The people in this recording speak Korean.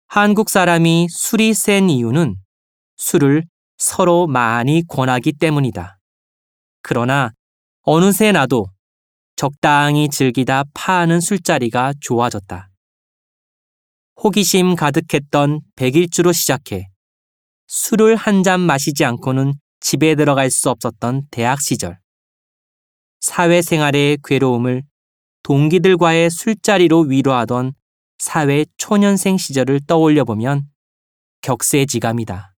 한국 사람이 술이 센 이유는 술을 서로 많이 권하기 때문이다. 그러나 어느새 나도 적당히 즐기다 파하는 술자리가 좋아졌다. 호기심 가득했던 100일주로 시작해 술을 한 잔 마시지 않고는 집에 들어갈 수 없었던 대학 시절. 사회생활의 괴로움을 동기들과의 술자리로 위로하던 사회 초년생 시절을 떠올려 보면 격세지감이다.